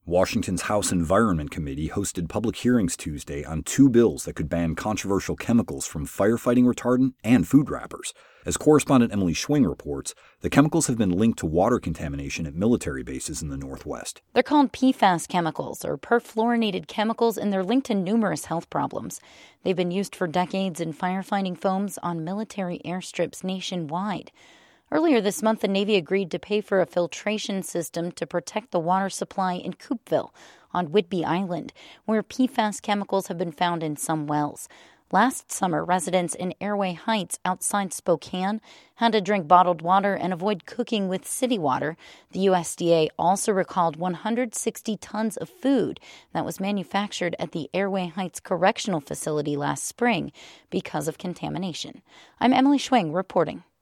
Washington's House Environment Committee hosted public hearings Tuesday on two bills that could ban controversial chemicals from firefighting retardant and food wrappers. As correspondent Emily Schwing reports, the chemicals have been linked to water contamination at military bases in the Northwest. They're called PFAS chemicals, or perfluorinated chemicals, and they're linked to numerous health problems. They've been used for decades in firefighting foams on military airstrips nationwide. Earlier this month, the Navy agreed to pay for a filtration system to protect the water supply in Coopville on Whidbey Island, where PFAS chemicals have been found in some wells. Last summer, residents in Airway Heights outside Spokane had to drink bottled water and avoid cooking with city water. The USDA also recalled 160 tons of food that was manufactured at the Airway Heights Correctional Facility last spring because of contamination. I'm Emily Schwing reporting.